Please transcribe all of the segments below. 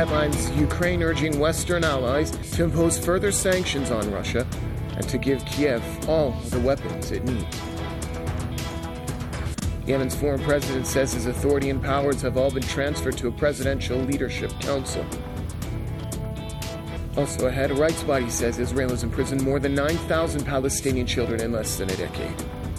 headlines, Ukraine urging Western allies to impose further sanctions on Russia and to give Kiev all the weapons it needs. Yemen's foreign president says his authority and powers have all been transferred to a presidential leadership council. Also ahead, a rights body says Israel has imprisoned more than 9,000 Palestinian children in less than a decade.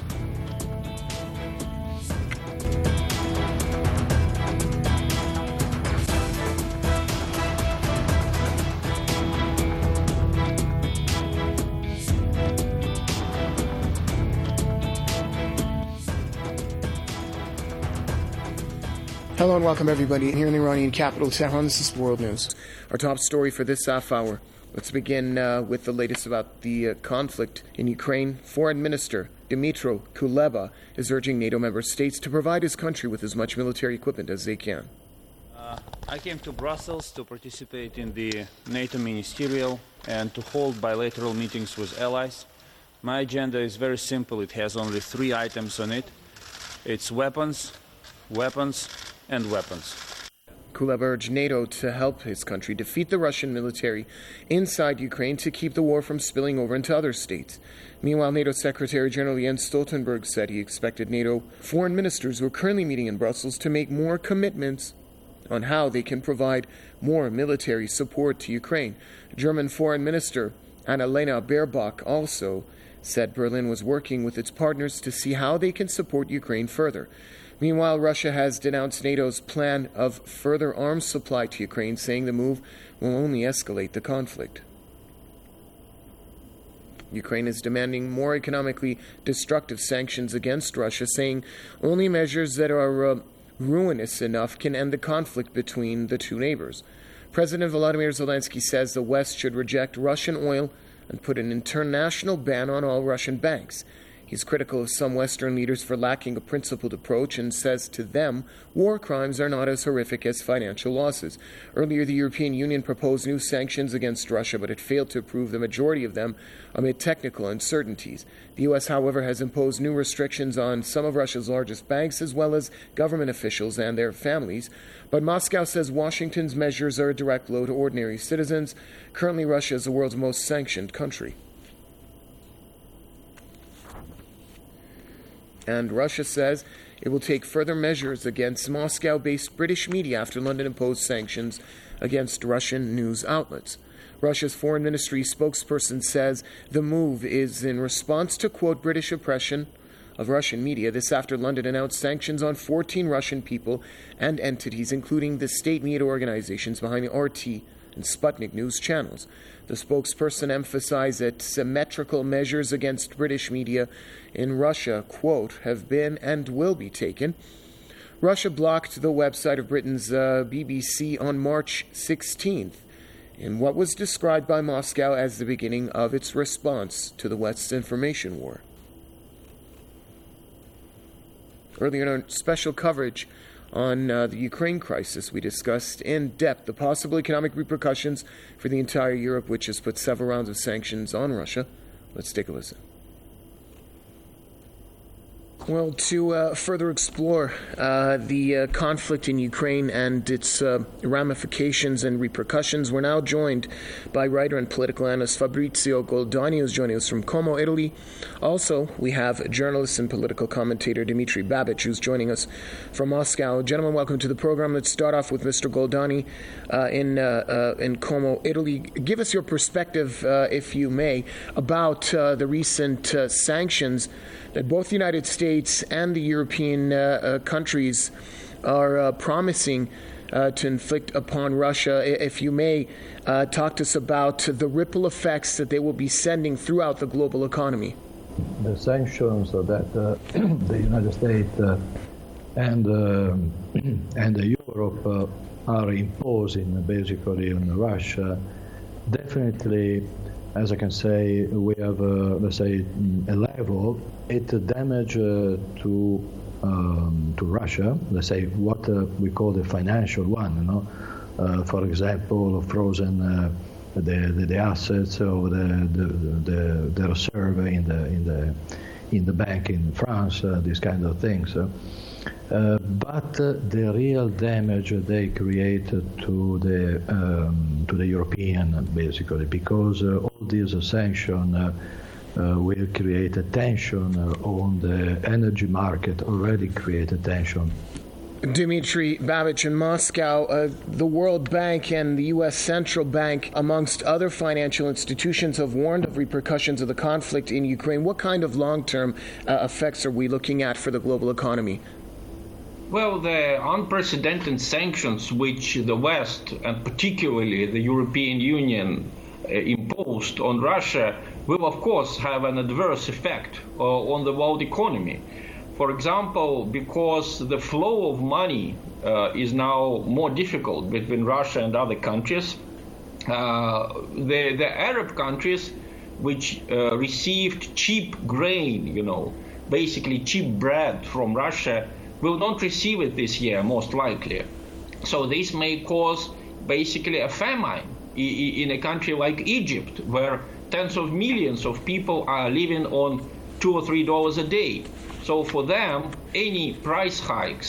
Hello and welcome everybody here in the Iranian capital, Tehran. This is World News. Our top story for this half hour. Let's begin with the latest about the conflict in Ukraine. Foreign Minister Dmytro Kuleba is urging NATO member states to provide his country with as much military equipment as they can. I came to Brussels to participate in the NATO ministerial and to hold bilateral meetings with allies. My agenda is very simple. It has only 3 items on it. It's weapons, weapons, and weapons. Kuleba urged NATO to help his country defeat the Russian military inside Ukraine to keep the war from spilling over into other states. Meanwhile, NATO Secretary General Jens Stoltenberg said he expected NATO foreign ministers who are currently meeting in Brussels to make more commitments on how they can provide more military support to Ukraine. German Foreign Minister Annalena Baerbock also said Berlin was working with its partners to see how they can support Ukraine further. Meanwhile, Russia has denounced NATO's plan of further arms supply to Ukraine, saying the move will only escalate the conflict. Ukraine is demanding more economically destructive sanctions against Russia, saying only measures that are ruinous enough can end the conflict between the two neighbors. President Volodymyr Zelensky says the West should reject Russian oil and put an international ban on all Russian banks. He's critical of some Western leaders for lacking a principled approach and says to them, war crimes are not as horrific as financial losses. Earlier, the European Union proposed new sanctions against Russia, but it failed to approve the majority of them amid technical uncertainties. The U.S., however, has imposed new restrictions on some of Russia's largest banks, as well as government officials and their families. But Moscow says Washington's measures are a direct blow to ordinary citizens. Currently, Russia is the world's most sanctioned country. And Russia says it will take further measures against Moscow-based British media after London imposed sanctions against Russian news outlets. Russia's foreign ministry spokesperson says the move is in response to, quote, British oppression of Russian media. This after London announced sanctions on 14 Russian people and entities, including the state media organizations behind the RT and Sputnik news channels. The spokesperson emphasized that symmetrical measures against British media in Russia, quote, have been and will be taken. Russia blocked the website of Britain's BBC on March 16th in what was described by Moscow as the beginning of its response to the West's information war. Earlier in our special coverage on the Ukraine crisis, we discussed in depth the possible economic repercussions for the entire Europe, which has put several rounds of sanctions on Russia. Let's take a listen. Well, to further explore the conflict in Ukraine and its ramifications and repercussions, we're now joined by writer and political analyst Fabrizio Goldani, who's joining us from Como, Italy. Also, we have journalist and political commentator Dmitry Babich, who's joining us from Moscow. Gentlemen, welcome to the program. Let's start off with Mr. Goldani in Como, Italy. Give us your perspective, if you may, about the recent sanctions that both the United States and the European countries are promising to inflict upon Russia. If you may, talk to us about the ripple effects that they will be sending throughout the global economy. The sanctions that the United States and Europe are imposing basically on Russia definitely, as I can say, we have, let's say, a level. It damage to Russia, let's say, what we call the financial one, you know. For example, frozen the assets or the reserve in the bank in France, these kind of things. But the real damage they created to the European, basically, because all these sanctions will create a tension on the energy market, already created tension. Dmitry Babich in Moscow. The World Bank and the U.S. Central Bank, amongst other financial institutions, have warned of repercussions of the conflict in Ukraine. What kind of long-term effects are we looking at for the global economy? Well, the unprecedented sanctions which the West, and particularly the European Union, imposed on Russia will, of course, have an adverse effect on the world economy. For example, because the flow of money is now more difficult between Russia and other countries, the Arab countries which received cheap grain, basically cheap bread from Russia, will not receive it this year, most likely. So this may cause basically a famine in a country like Egypt, where tens of millions of people are living on $2 or $3 a day. So for them, any price hike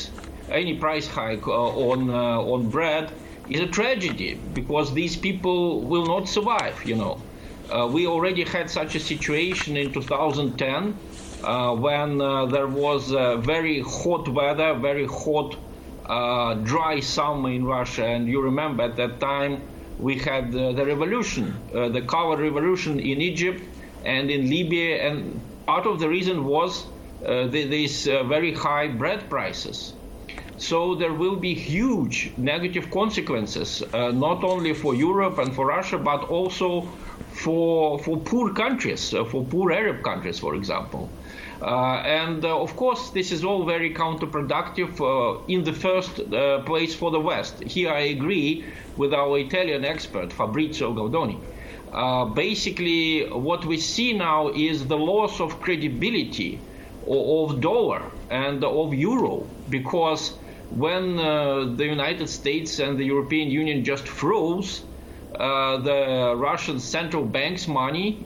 on bread is a tragedy, because these people will not survive. We already had such a situation in 2010 when there was very hot weather, very hot, dry summer in Russia, and you remember at that time we had the revolution, the color revolution in Egypt and in Libya, and part of the reason was these very high bread prices. So there will be huge negative consequences, not only for Europe and for Russia, but also for poor countries, for poor Arab countries, for example. And of course, this is all very counterproductive in the first place for the West. Here I agree with our Italian expert, Fabrizio Goldoni. Basically, what we see now is the loss of credibility of dollar and of euro, because when the United States and the European Union just froze the Russian central bank's money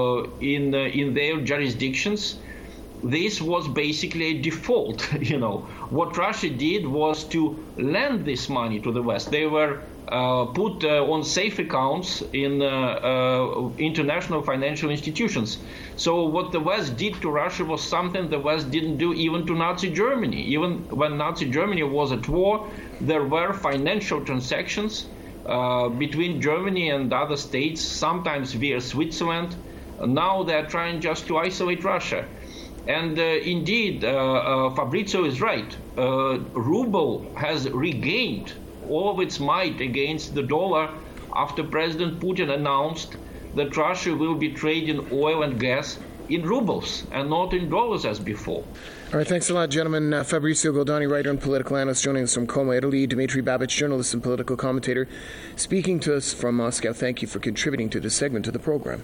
in their jurisdictions, this was basically a default. What Russia did was to lend this money to the West. They were put on safe accounts in international financial institutions. So what the West did to Russia was something the West didn't do even to Nazi Germany. Even when Nazi Germany was at war, there were financial transactions between Germany and other states, sometimes via Switzerland. Now they're trying just to isolate Russia. And indeed, Fabrizio is right. Ruble has regained all of its might against the dollar after President Putin announced that Russia will be trading oil and gas in rubles and not in dollars as before. All right, thanks a lot, gentlemen. Fabrizio Goldoni, writer and political analyst, joining us from Como, Italy. Dmitry Babich, journalist and political commentator, speaking to us from Moscow. Thank you for contributing to this segment of the program.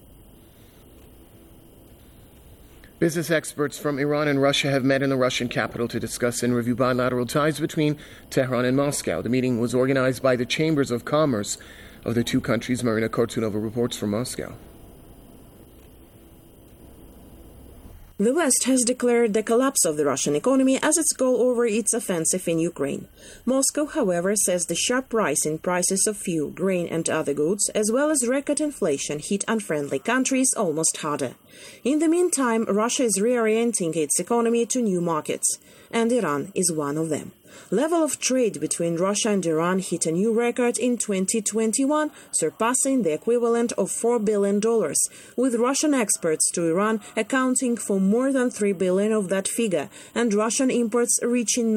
Business experts from Iran and Russia have met in the Russian capital to discuss and review bilateral ties between Tehran and Moscow. The meeting was organized by the Chambers of Commerce of the two countries. Marina Kortunova reports from Moscow. The West has declared the collapse of the Russian economy as its goal over its offensive in Ukraine. Moscow, however, says the sharp rise in prices of fuel, grain and other goods, as well as record inflation, hit unfriendly countries almost harder. In the meantime, Russia is reorienting its economy to new markets, and Iran is one of them. Level of trade between Russia and Iran hit a new record in 2021, surpassing the equivalent of $4 billion, with Russian exports to Iran accounting for more than $3 billion of that figure, and Russian imports reaching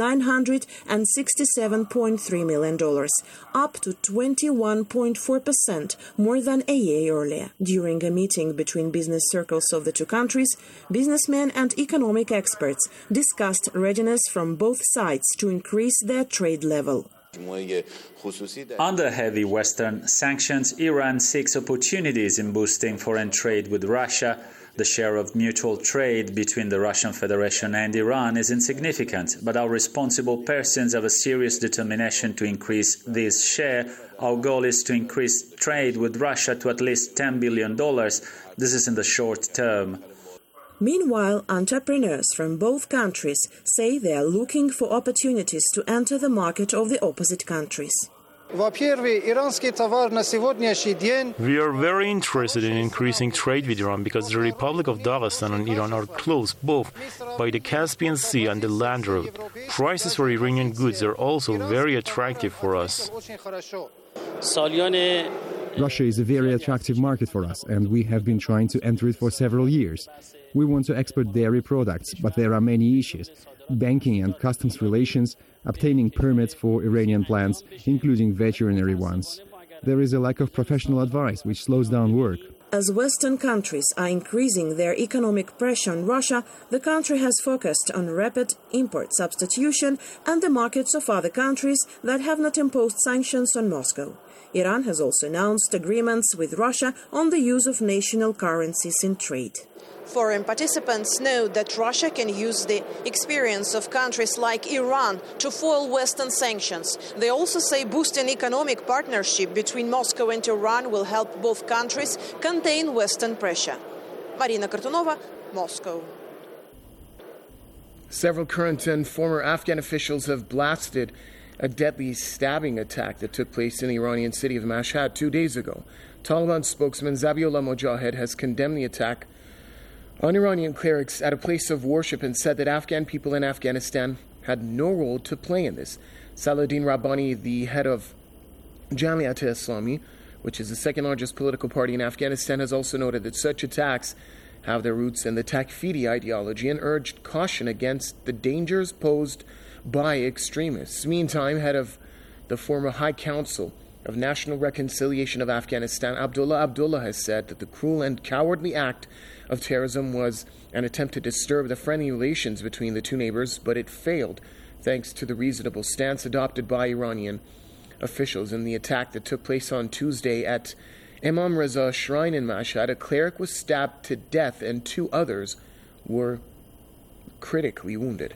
$967.3 million, up to 21.4% more than a year earlier. During a meeting between business circles of the two countries, businessmen and economic experts discussed readiness from both sides to increase their trade level. Under heavy Western sanctions, Iran seeks opportunities in boosting foreign trade with Russia. The share of mutual trade between the Russian Federation and Iran is insignificant, but our responsible persons have a serious determination to increase this share. Our goal is to increase trade with Russia to at least $10 billion. This is in the short term. Meanwhile, entrepreneurs from both countries say they are looking for opportunities to enter the market of the opposite countries. We are very interested in increasing trade with Iran because the Republic of Dagestan and Iran are close both by the Caspian Sea and the land route. Prices for Iranian goods are also very attractive for us. Russia is a very attractive market for us, and we have been trying to enter it for several years. We want to export dairy products, but there are many issues: banking and customs relations, obtaining permits for Iranian plants, including veterinary ones. There is a lack of professional advice, which slows down work. As Western countries are increasing their economic pressure on Russia, the country has focused on rapid import substitution and the markets of other countries that have not imposed sanctions on Moscow. Iran has also announced agreements with Russia on the use of national currencies in trade. Foreign participants note that Russia can use the experience of countries like Iran to foil Western sanctions. They also say boosting economic partnership between Moscow and Iran will help both countries contain Western pressure. Marina Kartunova, Moscow. Several current and former Afghan officials have blasted a deadly stabbing attack that took place in the Iranian city of Mashhad 2 days ago. Taliban spokesman Zabiullah Mujahid has condemned the attack on Iranian clerics at a place of worship and said that Afghan people in Afghanistan had no role to play in this. Salahuddin Rabbani, the head of Jamiat-e-Islami, which is the second largest political party in Afghanistan, has also noted that such attacks have their roots in the Takfiri ideology and urged caution against the dangers posed by extremists. Meantime, head of the former High Council of National Reconciliation of Afghanistan, Abdullah Abdullah, has said that the cruel and cowardly act of terrorism was an attempt to disturb the friendly relations between the two neighbors, but it failed thanks to the reasonable stance adopted by Iranian officials. In the attack that took place on Tuesday at Imam Reza Shrine in Mashhad, a cleric was stabbed to death and 2 others were critically wounded.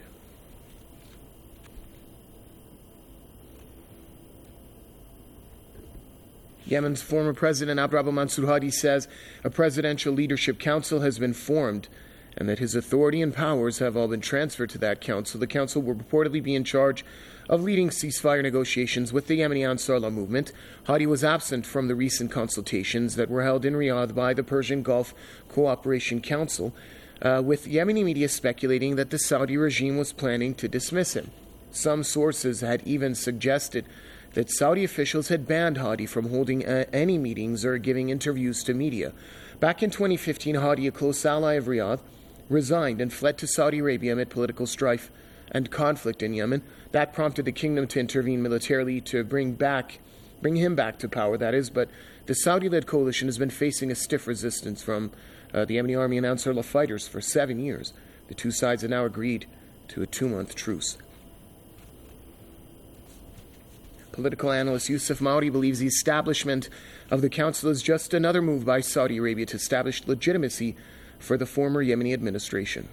Yemen's former president Abdrabbuh Mansur Hadi says a presidential leadership council has been formed and that his authority and powers have all been transferred to that council. The council will reportedly be in charge of leading ceasefire negotiations with the Yemeni Ansarullah movement. Hadi was absent from the recent consultations that were held in Riyadh by the Persian Gulf Cooperation Council, with Yemeni media speculating that the Saudi regime was planning to dismiss him. Some sources had even suggested that Saudi officials had banned Hadi from holding any meetings or giving interviews to media. Back in 2015, Hadi, a close ally of Riyadh, resigned and fled to Saudi Arabia amid political strife and conflict in Yemen. That prompted the kingdom to intervene militarily to bring him back to power, that is, but the Saudi-led coalition has been facing a stiff resistance from the Yemeni army and Ansarullah fighters for 7 years. The two sides have now agreed to a 2-month truce. Political analyst Yusuf Maudi believes the establishment of the council is just another move by Saudi Arabia to establish legitimacy for the former Yemeni administration.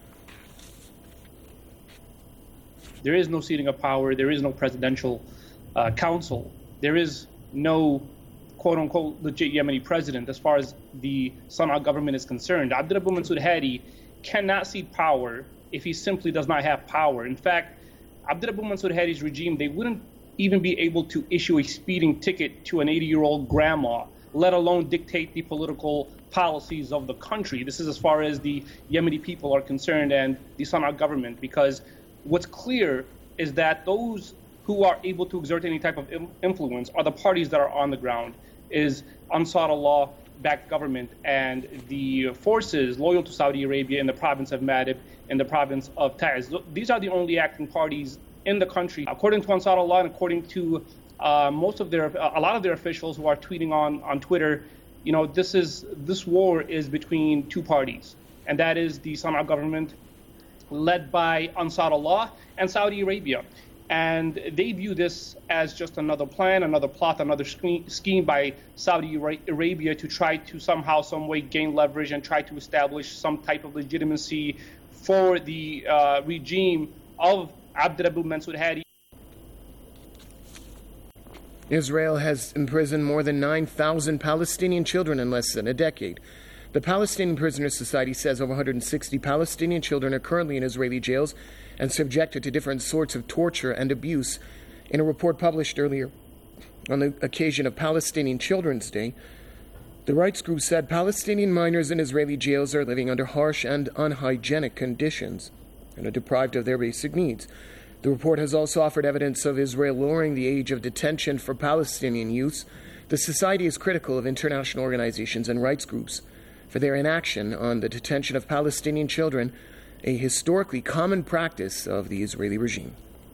There is no ceding of power. There is no presidential council. There is no quote-unquote legit Yemeni president as far as the Sana'a government is concerned. Abdrabbuh Mansur Hadi cannot cede power if he simply does not have power. In fact, Abdrabbuh Mansur Hadi's regime, they wouldn't even be able to issue a speeding ticket to an 80-year-old grandma, let alone dictate the political policies of the country. This is as far as the Yemeni people are concerned and the Sana'a government, because what's clear is that those who are able to exert any type of influence are the parties that are on the ground, is Ansarullah-backed government and the forces loyal to Saudi Arabia in the province of Madib and the province of Taiz. These are the only acting parties in the country. According to Ansarullah and according to a lot of their officials who are tweeting on Twitter, you know, this war is between 2 parties, and that is the Sana'a government led by Ansarullah and Saudi Arabia. And they view this as just another plan, another plot, another scheme by Saudi Arabia to try to somehow, some way gain leverage and try to establish some type of legitimacy for the regime of Abdrabbuh Mansur Hadi. Israel has imprisoned more than 9,000 Palestinian children in less than a decade. The Palestinian Prisoners Society says over 160 Palestinian children are currently in Israeli jails and subjected to different sorts of torture and abuse. In a report published earlier on the occasion of Palestinian Children's Day, the rights group said Palestinian minors in Israeli jails are living under harsh and unhygienic conditions and are deprived of their basic needs. The report has also offered evidence of Israel lowering the age of detention for Palestinian youths. The society is critical of international organizations and rights groups for their inaction on the detention of Palestinian children, a historically common practice of the Israeli regime.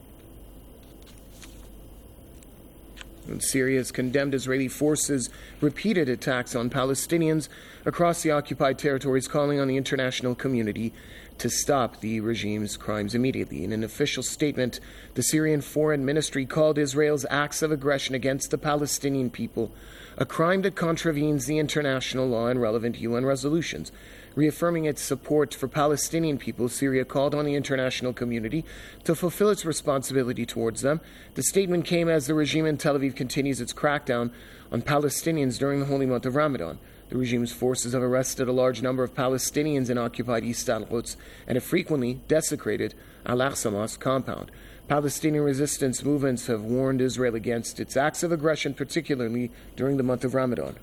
And Syria has condemned Israeli forces' repeated attacks on Palestinians across the occupied territories, calling on the international community to stop the regime's crimes immediately. In an official statement, the Syrian Foreign Ministry called Israel's acts of aggression against the Palestinian people a crime that contravenes the international law and relevant UN resolutions. Reaffirming its support for Palestinian people, Syria called on the international community to fulfill its responsibility towards them. The statement came as the regime in Tel Aviv continues its crackdown on Palestinians during the holy month of Ramadan. The regime's forces have arrested a large number of Palestinians in occupied East Al-Quds and have frequently desecrated Al-Aqsa Mosque compound. Palestinian resistance movements have warned Israel against its acts of aggression, particularly during the month of Ramadan.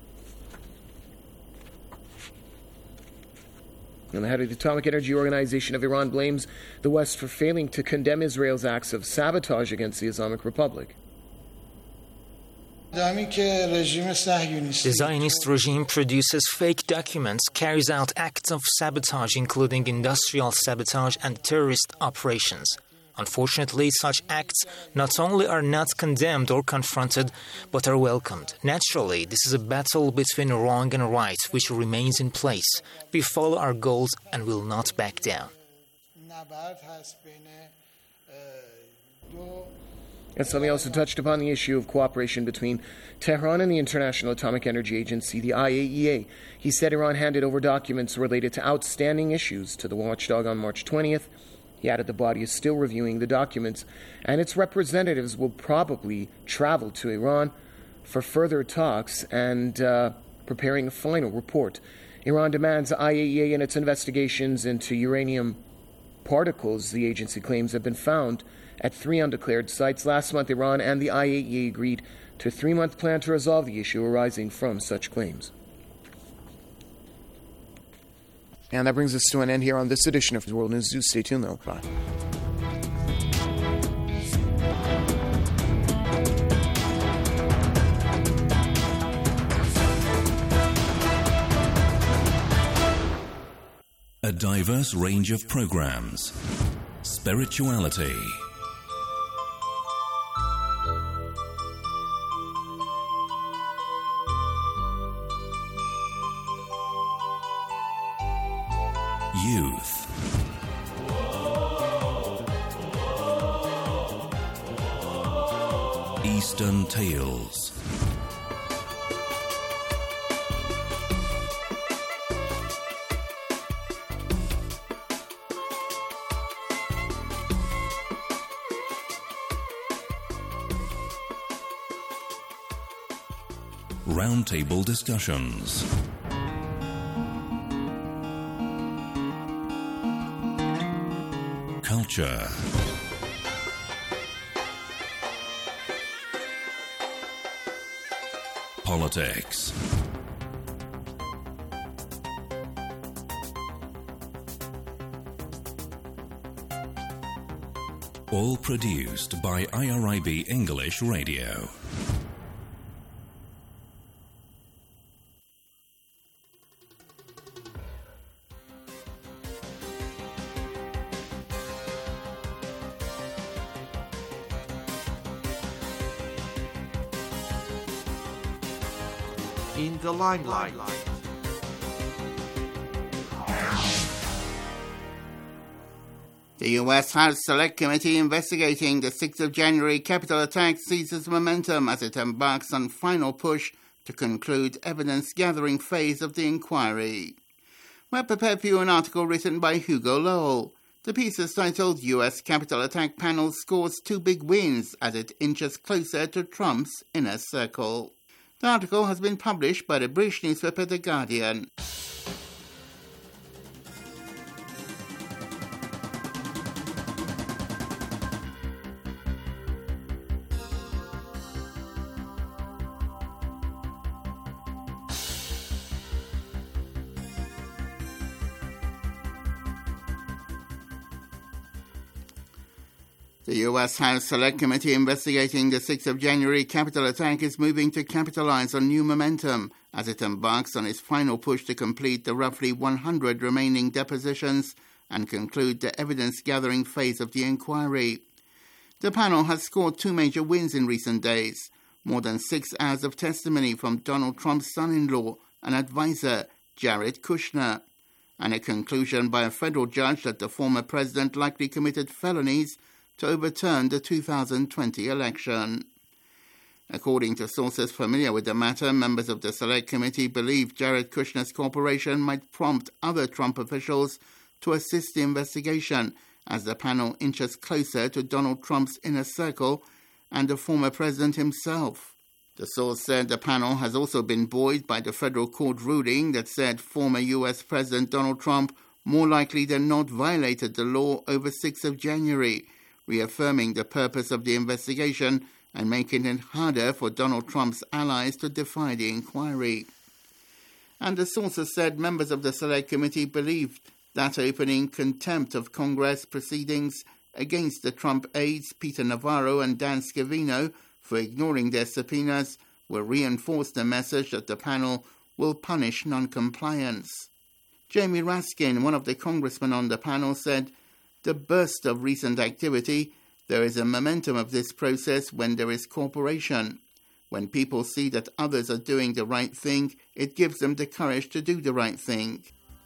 And the head of the Atomic Energy Organization of Iran blames the West for failing to condemn Israel's acts of sabotage against the Islamic Republic. The Zionist regime produces fake documents, carries out acts of sabotage, including industrial sabotage and terrorist operations. Unfortunately, such acts not only are not condemned or confronted, but are welcomed. Naturally, this is a battle between wrong and right, which remains in place. We follow our goals and will not back down. And Salmi also touched upon the issue of cooperation between Tehran and the International Atomic Energy Agency, the IAEA. He said Iran handed over documents related to outstanding issues to the watchdog on March 20th. He added the body is still reviewing the documents, and its representatives will probably travel to Iran for further talks and preparing a final report. Iran demands the IAEA in its investigations into uranium particles the agency claims have been found at 3 undeclared sites. Last month, Iran and the IAEA agreed to a 3-month plan to resolve the issue arising from such claims. And that brings us to an end here on this edition of World News. Do stay tuned, though. Bye. A diverse range of programs. Spirituality. Youth. Eastern Tales. Roundtable discussions. Culture. Politics. All produced by IRIB English Radio. In the limelight. The U.S. House Select Committee investigating the 6th of January Capitol attack seizes momentum as it embarks on final push to conclude evidence-gathering phase of the inquiry. We're prepared for you an article written by Hugo Lowell. The piece is titled U.S. Capitol Attack Panel Scores 2 Big Wins as it inches closer to Trump's inner circle. The article has been published by the British newspaper The Guardian. The U.S. House Select Committee investigating the 6th of January Capitol attack is moving to capitalize on new momentum as it embarks on its final push to complete the roughly 100 remaining depositions and conclude the evidence-gathering phase of the inquiry. The panel has scored two major wins in recent days: more than 6 hours of testimony from Donald Trump's son-in-law and advisor, Jared Kushner, and a conclusion by a federal judge that the former president likely committed felonies to overturn the 2020 election. According to sources familiar with the matter, members of the Select Committee believe Jared Kushner's cooperation might prompt other Trump officials to assist the investigation as the panel inches closer to Donald Trump's inner circle and the former president himself. The source said the panel has also been buoyed by the federal court ruling that said former U.S. President Donald Trump more likely than not violated the law over 6th of January, reaffirming the purpose of the investigation and making it harder for Donald Trump's allies to defy the inquiry. And the sources said members of the Select Committee believed that opening contempt of Congress proceedings against the Trump aides Peter Navarro and Dan Scavino for ignoring their subpoenas will reinforce the message that the panel will punish non-compliance. Jamie Raskin, one of the congressmen on the panel, said, "The burst of recent activity, there is a momentum of this process when there is cooperation. When people see that others are doing the right thing, it gives them the courage to do the right thing."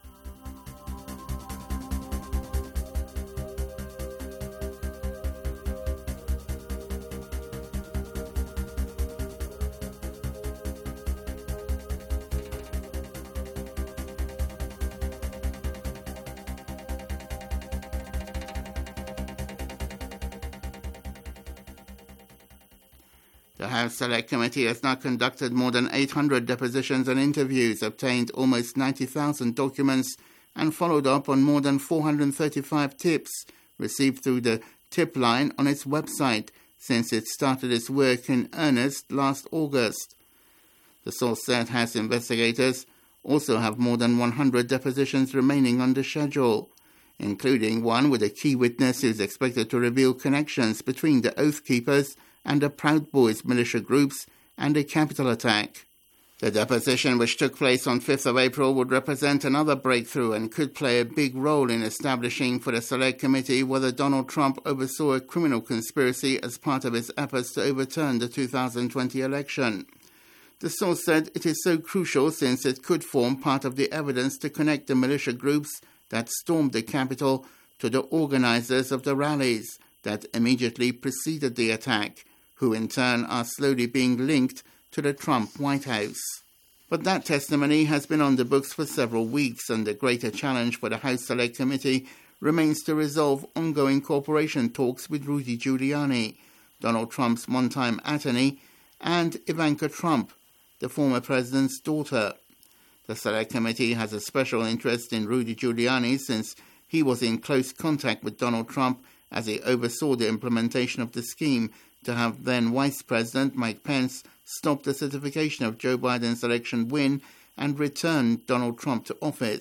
The House Select Committee has now conducted more than 800 depositions and interviews, obtained almost 90,000 documents, and followed up on more than 435 tips received through the tip line on its website since it started its work in earnest last August. The source said House investigators also have more than 100 depositions remaining on the schedule, including one with a key witness who is expected to reveal connections between the Oath Keepers and the Proud Boys militia groups and a Capitol attack. The deposition, which took place on 5th of April, would represent another breakthrough and could play a big role in establishing for the Select Committee whether Donald Trump oversaw a criminal conspiracy as part of his efforts to overturn the 2020 election. The source said it is so crucial since it could form part of the evidence to connect the militia groups that stormed the Capitol to the organizers of the rallies that immediately preceded the attack, who in turn are slowly being linked to the Trump White House. But that testimony has been on the books for several weeks, and the greater challenge for the House Select Committee remains to resolve ongoing cooperation talks with Rudy Giuliani, Donald Trump's one-time attorney, and Ivanka Trump, the former president's daughter. The Select Committee has a special interest in Rudy Giuliani since he was in close contact with Donald Trump as he oversaw the implementation of the scheme to have then Vice President Mike Pence stop the certification of Joe Biden's election win and return Donald Trump to office.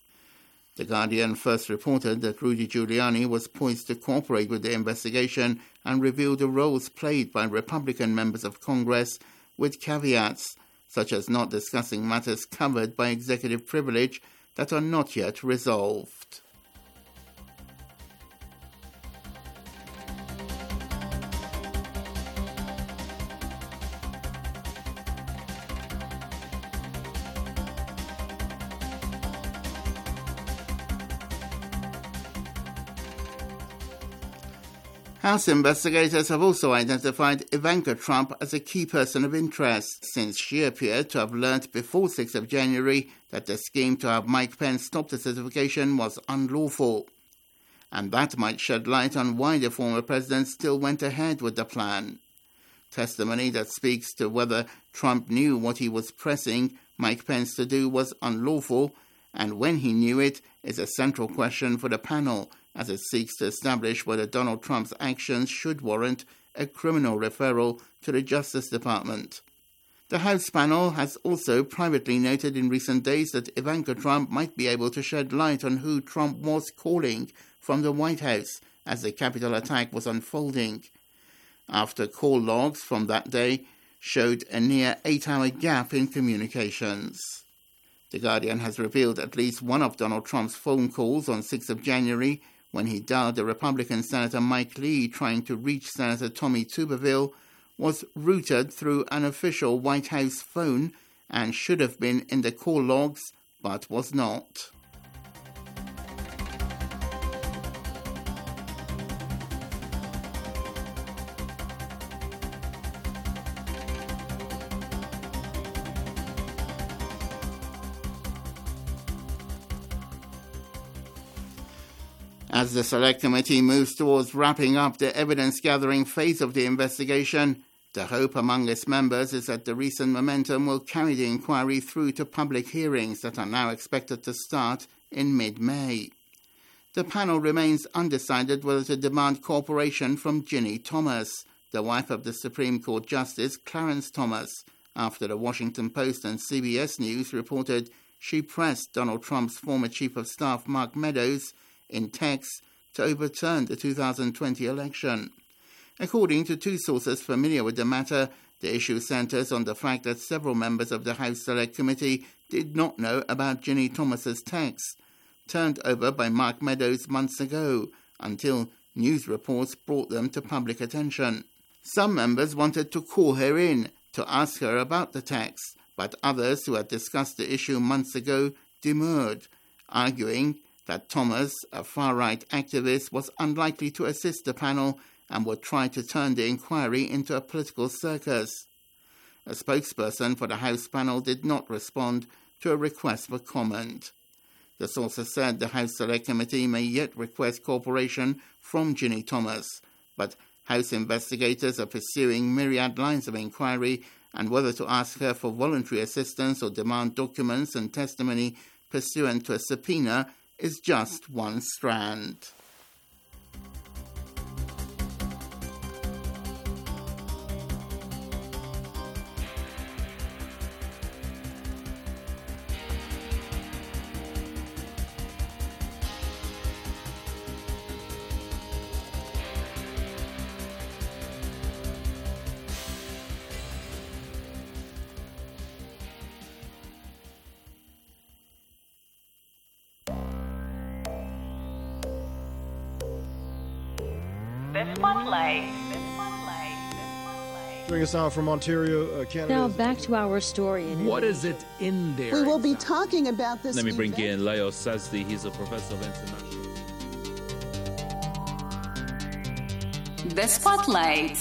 The Guardian first reported that Rudy Giuliani was poised to cooperate with the investigation and reveal the roles played by Republican members of Congress, with caveats such as not discussing matters covered by executive privilege that are not yet resolved. House investigators have also identified Ivanka Trump as a key person of interest, since she appeared to have learnt before 6th of January that the scheme to have Mike Pence stop the certification was unlawful. And that might shed light on why the former president still went ahead with the plan. Testimony that speaks to whether Trump knew what he was pressing Mike Pence to do was unlawful, and when he knew it is a central question for the panel, as it seeks to establish whether Donald Trump's actions should warrant a criminal referral to the Justice Department. The House panel has also privately noted in recent days that Ivanka Trump might be able to shed light on who Trump was calling from the White House as the Capitol attack was unfolding, after call logs from that day showed a near 8-hour gap in communications. The Guardian has revealed at least one of Donald Trump's phone calls on 6th of January when he dialed the Republican Senator Mike Lee trying to reach Senator Tommy Tuberville was routed through an official White House phone and should have been in the call logs, but was not. As the Select Committee moves towards wrapping up the evidence-gathering phase of the investigation, the hope among its members is that the recent momentum will carry the inquiry through to public hearings that are now expected to start in mid-May. The panel remains undecided whether to demand cooperation from Ginny Thomas, the wife of the Supreme Court Justice Clarence Thomas, after the Washington Post and CBS News reported she pressed Donald Trump's former Chief of Staff Mark Meadows in text to overturn the 2020 election. According to two sources familiar with the matter, the issue centers on the fact that several members of the House Select Committee did not know about Ginny Thomas's text, turned over by Mark Meadows months ago, until news reports brought them to public attention. Some members wanted to call her in to ask her about the text, but others who had discussed the issue months ago demurred, arguing that Thomas, a far-right activist, was unlikely to assist the panel and would try to turn the inquiry into a political circus. A spokesperson for the House panel did not respond to a request for comment. The sources said the House Select Committee may yet request cooperation from Ginny Thomas, but House investigators are pursuing myriad lines of inquiry, and whether to ask her for voluntary assistance or demand documents and testimony pursuant to a subpoena is just one strand. Joining us now from Ontario, Canada. Now back to our story. What is it in there? We will be talking about this. Let me bring in Leo Sazdi. He's a professor of international. The Spotlight.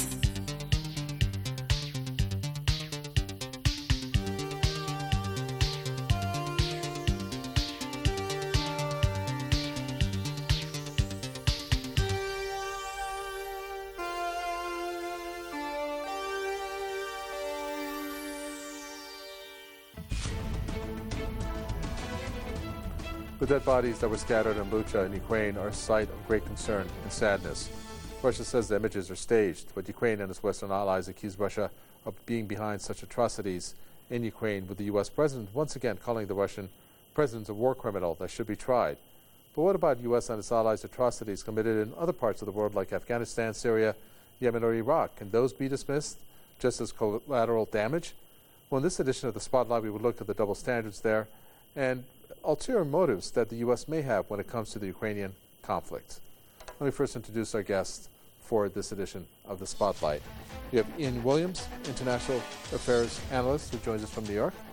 The dead bodies that were scattered in Bucha in Ukraine are a sight of great concern and sadness. Russia says the images are staged, but Ukraine and its Western allies accuse Russia of being behind such atrocities in Ukraine, with the U.S. president once again calling the Russian president a war criminal that should be tried. But what about U.S. and its allies' atrocities committed in other parts of the world like Afghanistan, Syria, Yemen, or Iraq? Can those be dismissed just as collateral damage? Well, in this edition of The Spotlight, we will look at the double standards there and ulterior motives that the U.S. may have when it comes to the Ukrainian conflict. Let me first introduce our guest for this edition of The Spotlight. We have Ian Williams, International Affairs Analyst, who joins us from New York.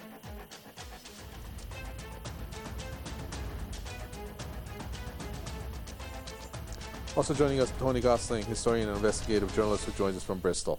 Also joining us, Tony Gosling, historian and investigative journalist, who joins us from Bristol.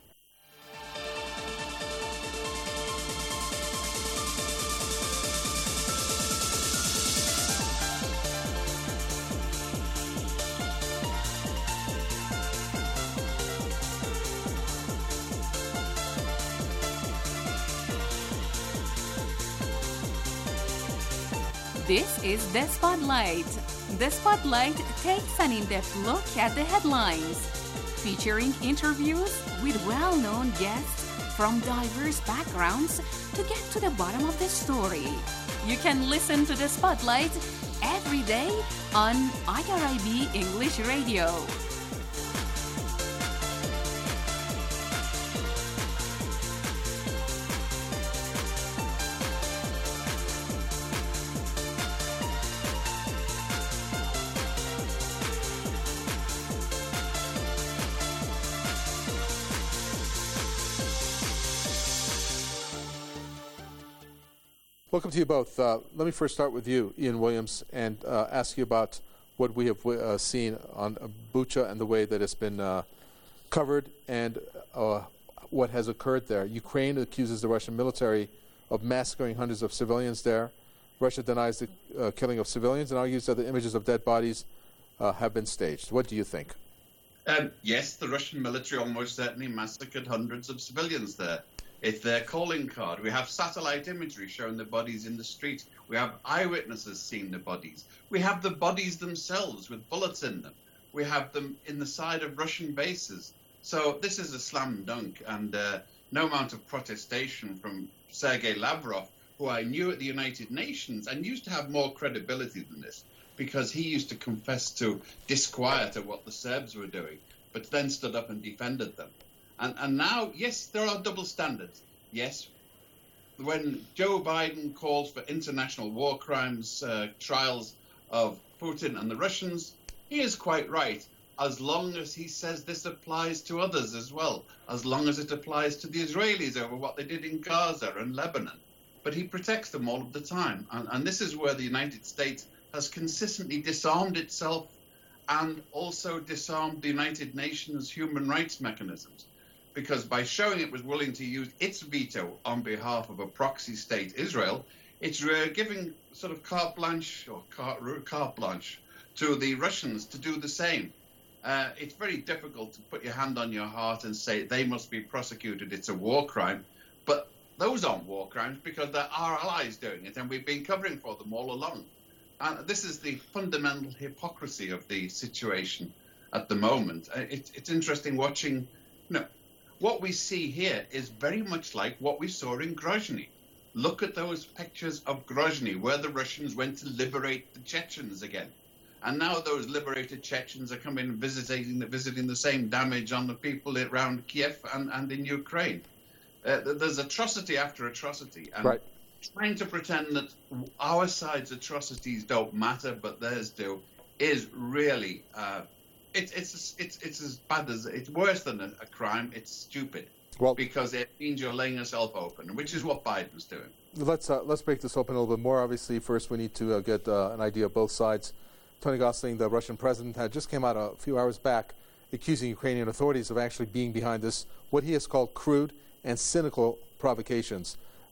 This is The Spotlight. The Spotlight takes an in-depth look at the headlines, featuring interviews with well-known guests from diverse backgrounds to get to the bottom of the story. You can listen to the Spotlight every day on IRIB English Radio. Welcome to you both. Let me first start with you, Ian Williams, and ask you about what we have seen on Bucha and the way that it's been covered and what has occurred there. Ukraine accuses the Russian military of massacring hundreds of civilians there. Russia denies the killing of civilians and argues that the images of dead bodies have been staged. What do you think? Yes, the Russian military almost certainly massacred hundreds of civilians there. It's their calling card. We have satellite imagery showing the bodies in the street. We have eyewitnesses seeing the bodies. We have the bodies themselves with bullets in them. We have them in the side of Russian bases. So this is a slam dunk, and no amount of protestation from Sergei Lavrov, who I knew at the United Nations and used to have more credibility than this, because he used to confess to disquiet at what the Serbs were doing, but then stood up and defended them. And now, yes, there are double standards. Yes, when Joe Biden calls for international war crimes trials of Putin and the Russians, he is quite right, as long as he says this applies to others as well, as long as it applies to the Israelis over what they did in Gaza and Lebanon. But he protects them all of the time. And this is where the United States has consistently disarmed itself and also disarmed the United Nations human rights mechanisms. Because by showing it was willing to use its veto on behalf of a proxy state, Israel, it's giving sort of carte blanche to the Russians to do the same. It's very difficult to put your hand on your heart and say they must be prosecuted, it's a war crime. But those aren't war crimes because they're our allies doing it, and we've been covering for them all along. And this is the fundamental hypocrisy of the situation at the moment. It's interesting watching, what we see here is very much like what we saw in Grozny. Look at those pictures of Grozny, where the Russians went to liberate the Chechens again. And now those liberated Chechens are coming and visiting the same damage on the people around Kiev and in Ukraine. There's atrocity after atrocity. And right. Trying to pretend that our side's atrocities don't matter, but theirs do, is really... It's as bad as it's worse than a crime. It's stupid because it means you're laying yourself open, which is what Biden's doing. Let's break this open a little bit more. Obviously, first we need to get an idea of both sides. Tony Gosling, the Russian president, had just came out a few hours back accusing Ukrainian authorities of actually being behind this, what he has called crude and cynical provocations.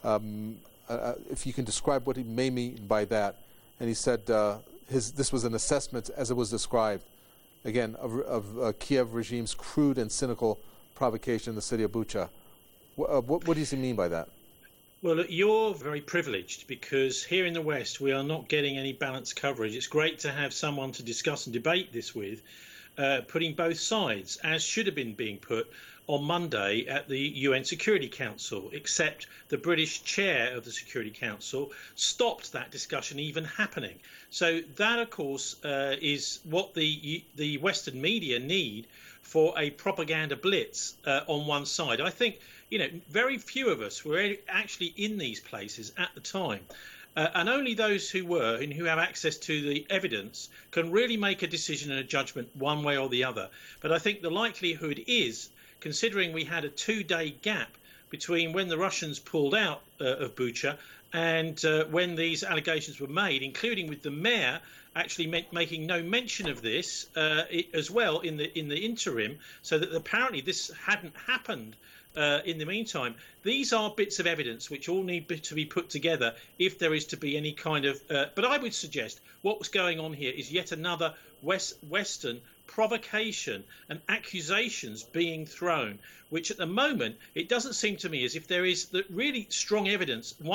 If you can describe what he may mean by that, and he said this was an assessment as it was described. Again, of Kiev regime's crude and cynical provocation in the city of Bucha. What does he mean by that? Well, you're very privileged because here in the West we are not getting any balanced coverage. It's great to have someone to discuss and debate this with, putting both sides, as should have been being put on Monday at the UN Security Council, except the British chair of the Security Council stopped that discussion even happening. So that, of course, is what the Western media need for a propaganda blitz on one side. I think, very few of us were actually in these places at the time. And only those who were and who have access to the evidence can really make a decision and a judgment one way or the other. But I think the likelihood is, considering we had a 2-day gap between when the Russians pulled out of Bucha and when these allegations were made, including with the mayor actually making no mention of this as well in the interim, so that apparently this hadn't happened in the meantime. These are bits of evidence which all need to be put together if there is to be any kind of... but I would suggest what's going on here is yet another Western provocation and accusations being thrown, which at the moment it doesn't seem to me as if there is the really strong evidence one side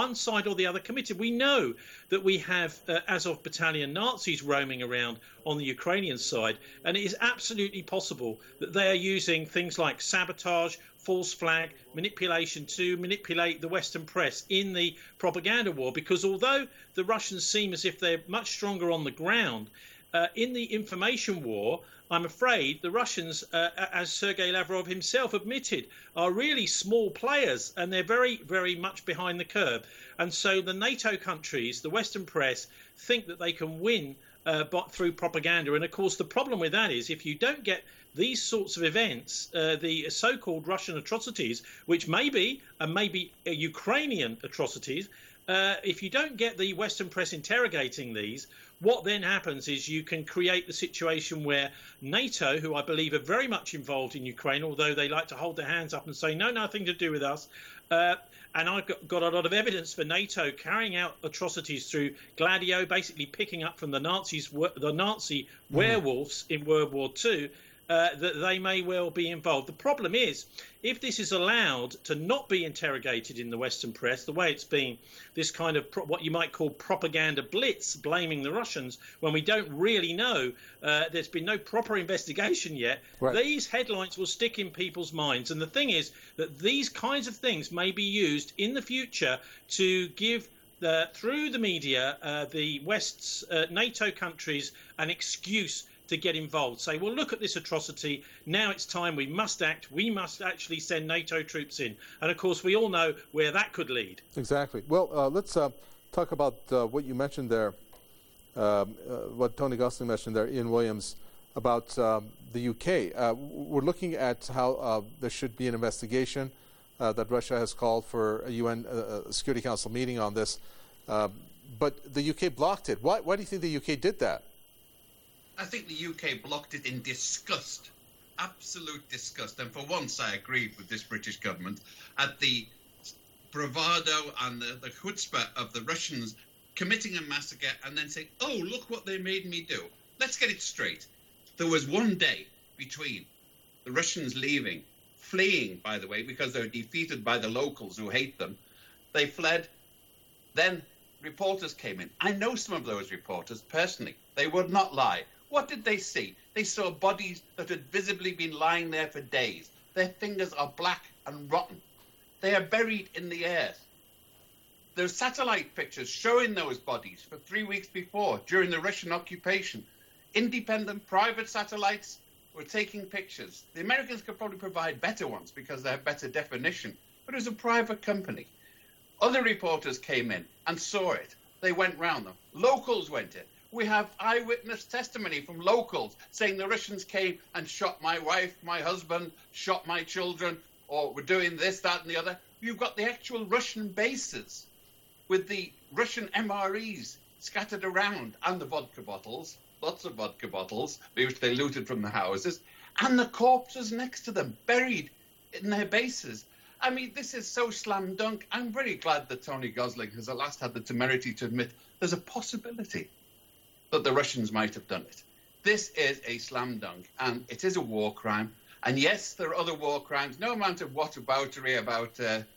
or the other committed. We know that we have Azov Battalion Nazis roaming around on the Ukrainian side, and it is absolutely possible that they are using things like sabotage, false flag, manipulation to manipulate the Western press in the propaganda war, because although the Russians seem as if they're much stronger on the ground, in the information war, I'm afraid the Russians, as Sergei Lavrov himself admitted, are really small players, and they're very, very much behind the curve. And so the NATO countries, the Western press, think that they can win through propaganda. And of course, the problem with that is if you don't get these sorts of events, the so-called Russian atrocities, which may be Ukrainian atrocities, if you don't get the Western press interrogating these, what then happens is you can create the situation where NATO, who I believe are very much involved in Ukraine, although they like to hold their hands up and say, no, nothing to do with us. And I've got a lot of evidence for NATO carrying out atrocities through Gladio, basically picking up from the Nazi werewolves in World War II, that they may well be involved. The problem is, if this is allowed to not be interrogated in the Western press, the way it's been, this kind of what you might call propaganda blitz, blaming the Russians, when we don't really know, there's been no proper investigation yet, right. These headlines will stick in people's minds. And the thing is that these kinds of things may be used in the future to give through the media, the West's NATO countries an excuse to get involved. Say, well, look at this atrocity. Now it's time we must act. We must actually send NATO troops in. And, of course, we all know where that could lead. Exactly. Well, let's talk about what you mentioned there, what Tony Gosling mentioned there, Ian Williams, about the UK. We're looking at how there should be an investigation that Russia has called for a UN Security Council meeting on this. But the UK blocked it. Why do you think the UK did that? I think the UK blocked it in disgust, absolute disgust. And for once, I agreed with this British government at the bravado and the chutzpah of the Russians committing a massacre and then saying, oh, look what they made me do. Let's get it straight. There was one day between the Russians leaving, fleeing, by the way, because they were defeated by the locals who hate them. They fled. Then reporters came in. I know some of those reporters personally. They would not lie. What did they see? They saw bodies that had visibly been lying there for days. Their fingers are black and rotten. They are buried in the earth. There's satellite pictures showing those bodies for 3 weeks before, during the Russian occupation. Independent private satellites were taking pictures. The Americans could probably provide better ones because they have better definition, but it was a private company. Other reporters came in and saw it. They went round them. Locals went in. We have eyewitness testimony from locals saying the Russians came and shot my wife, my husband, shot my children, or were doing this, that, and the other. You've got the actual Russian bases with the Russian MREs scattered around, and the vodka bottles, lots of vodka bottles, which they looted from the houses, and the corpses next to them, buried in their bases. I mean, this is so slam dunk. I'm very glad that Tony Gosling has at last had the temerity to admit there's a possibility that the Russians might have done it. This is a slam dunk, and it is a war crime. And yes, there are other war crimes. No amount of whataboutery about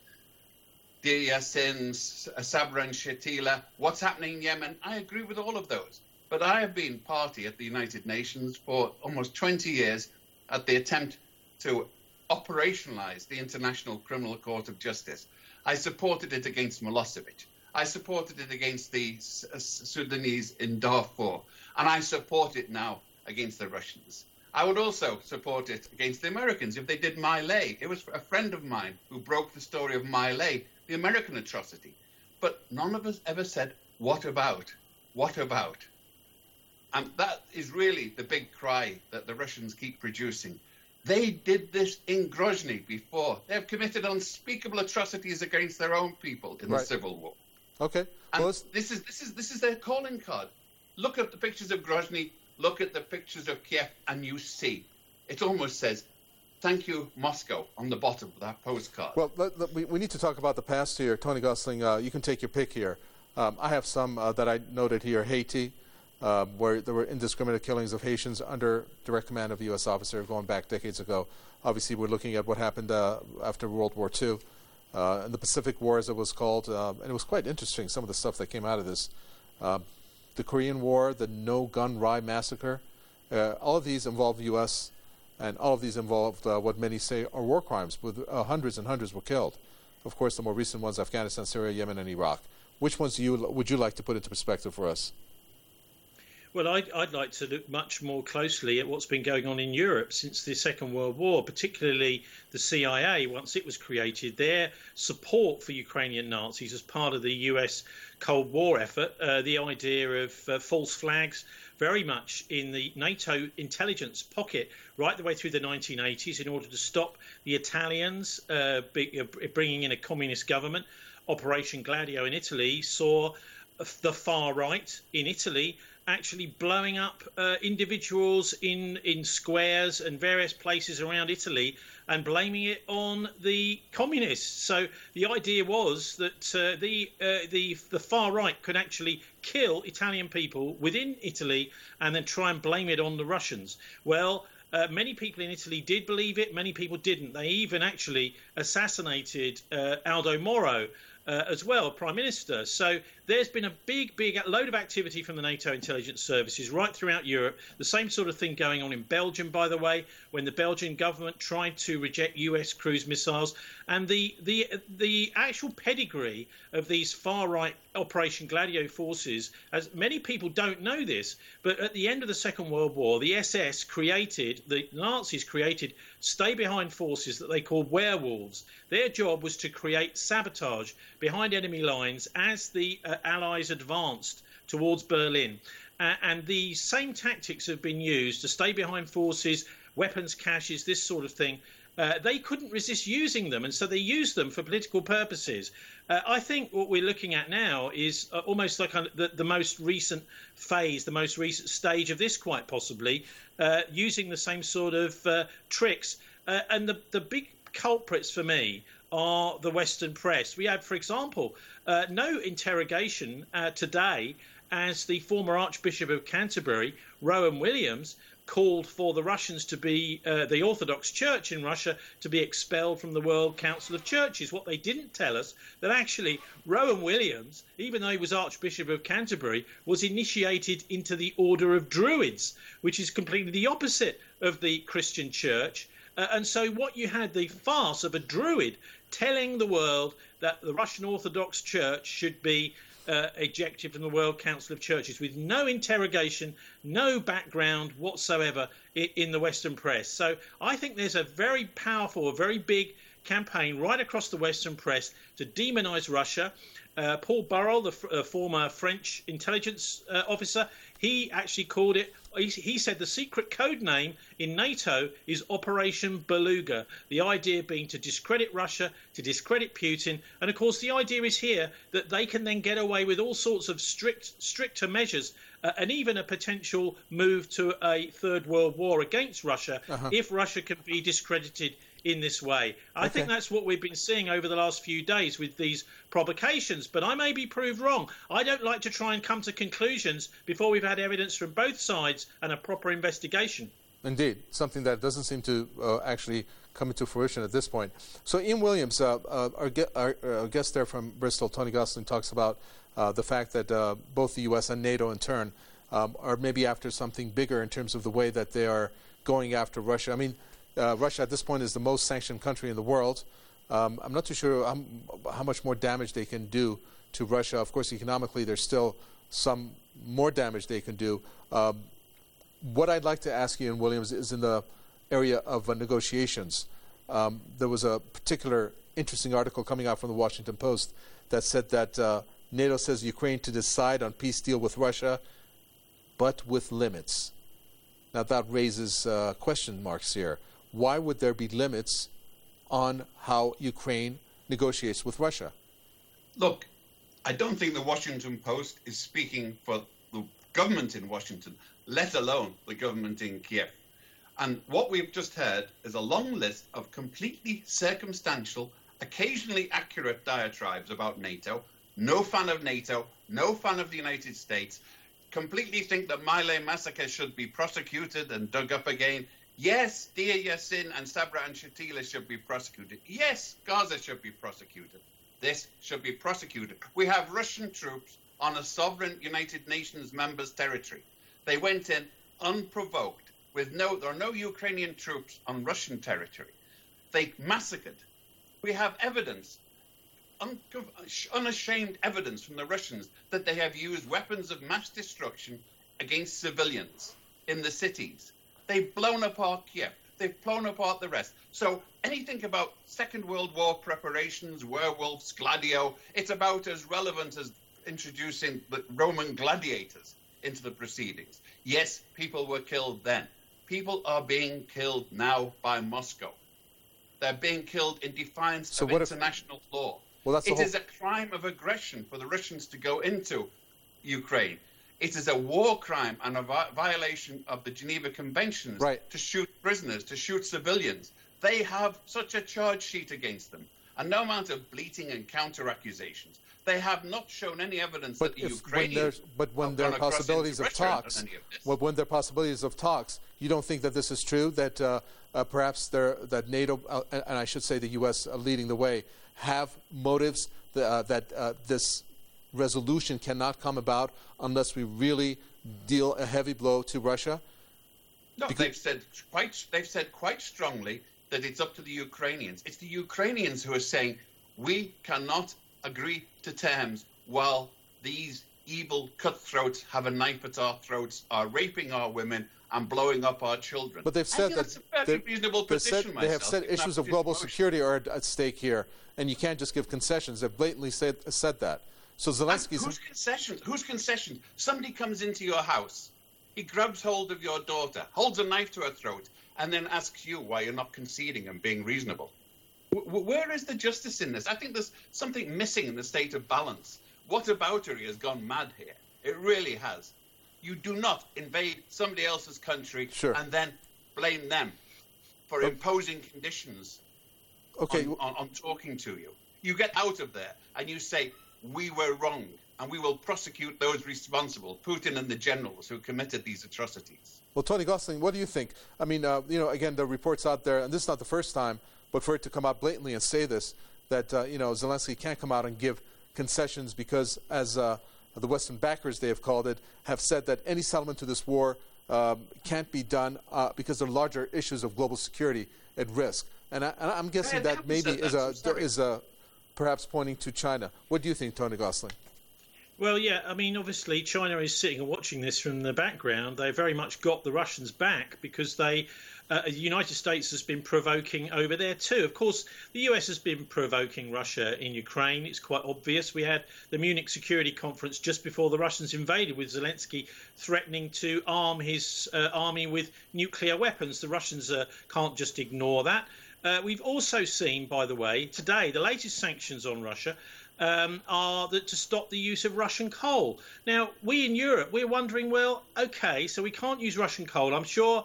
Deir Yassin, Sabra and Shatila, what's happening in Yemen. I agree with all of those. But I have been party at the United Nations for almost 20 years at the attempt to operationalize the International Criminal Court of Justice. I supported it against Milosevic. I supported it against the Sudanese in Darfur. And I support it now against the Russians. I would also support it against the Americans if they did My Lai. It was a friend of mine who broke the story of My Lai, the American atrocity. But none of us ever said, what about? What about? And that is really the big cry that the Russians keep producing. They did this in Grozny before. They have committed unspeakable atrocities against their own people in the Civil War. Okay. Well, and this is their calling card. Look at the pictures of Grozny, look at the pictures of Kiev, and you see. It almost says, thank you, Moscow, on the bottom of that postcard. Well, we need to talk about the past here. Tony Gosling, you can take your pick here. I have some that I noted here. Haiti, where there were indiscriminate killings of Haitians under direct command of a U.S. officer going back decades ago. Obviously, we're looking at what happened after World War II. and the Pacific War, as it was called, and it was quite interesting, some of the stuff that came out of this. The Korean War, the No Gun Rye Massacre, all of these involved the U.S., and all of these involved what many say are war crimes, with hundreds and hundreds were killed. Of course, the more recent ones, Afghanistan, Syria, Yemen, and Iraq. Which ones would you like to put into perspective for us? Well, I'd like to look much more closely at what's been going on in Europe since the Second World War, particularly the CIA, once it was created. Their support for Ukrainian Nazis as part of the US Cold War effort, the idea of false flags, very much in the NATO intelligence pocket right the way through the 1980s in order to stop the Italians bringing in a communist government. Operation Gladio in Italy saw the far right in Italy actually blowing up individuals in squares and various places around Italy and blaming it on the communists. So the idea was that the far right could actually kill Italian people within Italy and then try and blame it on the Russians. Well, many people in Italy did believe it, many people didn't. They even actually assassinated Aldo Moro as well, Prime Minister. So there's been a big load of activity from the NATO intelligence services right throughout Europe. The same sort of thing going on in Belgium, by the way, when the Belgian government tried to reject US cruise missiles. And the actual pedigree of these far-right Operation Gladio forces, as many people don't know this, but at the end of the Second World War, the SS the Nazis created stay-behind forces that they called werewolves. Their job was to create sabotage behind enemy lines as the Allies advanced towards Berlin. And the same tactics have been used to stay behind forces, weapons caches, this sort of thing. They couldn't resist using them, and so they used them for political purposes. I think what we're looking at now is almost like the most recent phase, the most recent stage of this, quite possibly, using the same sort of tricks. And the big culprits for me are the Western press. We had, for example, no interrogation today as the former Archbishop of Canterbury, Rowan Williams, called for the Russians to be, the Orthodox Church in Russia, to be expelled from the World Council of Churches. What they didn't tell us, that actually Rowan Williams, even though he was Archbishop of Canterbury, was initiated into the Order of Druids, which is completely the opposite of the Christian Church. And so what you had, the farce of a Druid telling the world that the Russian Orthodox Church should be ejected from the World Council of Churches, with no interrogation, no background whatsoever in the Western press. So I think there's a very powerful, a very big campaign right across the Western press to demonise Russia. Paul Burrell, the former French intelligence officer, he actually called it, he said the secret code name in NATO is Operation Beluga, the idea being to discredit Russia, to discredit Putin. And of course, the idea is here that they can then get away with all sorts of stricter measures and even a potential move to a third world war against Russia if Russia can be discredited in this way. I think that's what we've been seeing over the last few days with these provocations, but I may be proved wrong. I don't like to try and come to conclusions before we've had evidence from both sides and a proper investigation. Indeed, something that doesn't seem to actually come into fruition at this point. So Ian Williams, our guest there from Bristol, Tony Gosling, talks about the fact that both the U.S. and NATO in turn are maybe after something bigger in terms of the way that they are going after Russia. I mean, Russia at this point is the most sanctioned country in the world. I'm not too sure how much more damage they can do to Russia. Of course, economically, there's still some more damage they can do. What I'd like to ask you, Ian Williams, is in the area of negotiations. There was a particular interesting article coming out from the Washington Post that said that NATO says Ukraine to decide on peace deal with Russia, but with limits. Now, that raises question marks here. Why would there be limits on how Ukraine negotiates with Russia? Look, I don't think the Washington Post is speaking for the government in Washington, let alone the government in Kiev. And what we've just heard is a long list of completely circumstantial, occasionally accurate diatribes about NATO. No fan of NATO, no fan of the United States, completely think that My Lai massacre should be prosecuted and dug up again Yes, Deir Yassin and Sabra and Shatila should be prosecuted. Yes, Gaza should be prosecuted. This should be prosecuted. We have Russian troops on a sovereign United Nations members' territory. They went in unprovoked. There are no Ukrainian troops on Russian territory. They massacred. We have evidence, unashamed evidence from the Russians that they have used weapons of mass destruction against civilians in the cities. They've blown apart Kiev. They've blown apart the rest. So anything about Second World War preparations, werewolves, Gladio, it's about as relevant as introducing the Roman gladiators into the proceedings. Yes, people were killed then. People are being killed now by Moscow. They're being killed in defiance of international law. Well, it is a crime of aggression for the Russians to go into Ukraine. It is a war crime and a violation of the Geneva Conventions to shoot prisoners, to shoot civilians. They have such a charge sheet against them, and no amount of bleating and counter-accusations. They have not shown any evidence that the Ukrainians... when there are possibilities of talks, you don't think that this is true, that perhaps that NATO, and I should say the U.S. Leading the way, have motives that this resolution cannot come about unless we really deal a heavy blow to Russia? No, they've said quite strongly that it's up to the Ukrainians. It's the Ukrainians who are saying we cannot agree to terms while these evil cutthroats have a knife at our throats, are raping our women and blowing up our children. But they've said that's a very reasonable position. They have said issues of global security are at stake here, and you can't just give concessions. They've blatantly said that. So Zelensky's... Whose concessions? Somebody comes into your house, he grabs hold of your daughter, holds a knife to her throat, and then asks you why you're not conceding and being reasonable. Where is the justice in this? I think there's something missing in the state of balance. Whataboutery has gone mad here. It really has. You do not invade somebody else's country and then blame them for imposing conditions on talking to you. You get out of there and you say, we were wrong, and we will prosecute those responsible, Putin and the generals who committed these atrocities. Well, Tony Gosling, what do you think? I mean, again, the reports out there, and this is not the first time, but for it to come out blatantly and say this, that, Zelensky can't come out and give concessions because, as the Western backers, they have called it, have said that any settlement to this war can't be done because there are larger issues of global security at risk. And I'm guessing that maybe is perhaps pointing to China. What do you think, Tony Gosling? Well, yeah, I mean, obviously China is sitting and watching this from the background. They very much got the Russians back because the United States has been provoking over there too. Of course, the US has been provoking Russia in Ukraine. It's quite obvious. We had the Munich Security Conference just before the Russians invaded, with Zelensky threatening to arm his army with nuclear weapons. The Russians can't just ignore that. We've also seen, by the way, today, the latest sanctions on Russia are to stop the use of Russian coal. Now, we in Europe, we're wondering, well, OK, so we can't use Russian coal. I'm sure,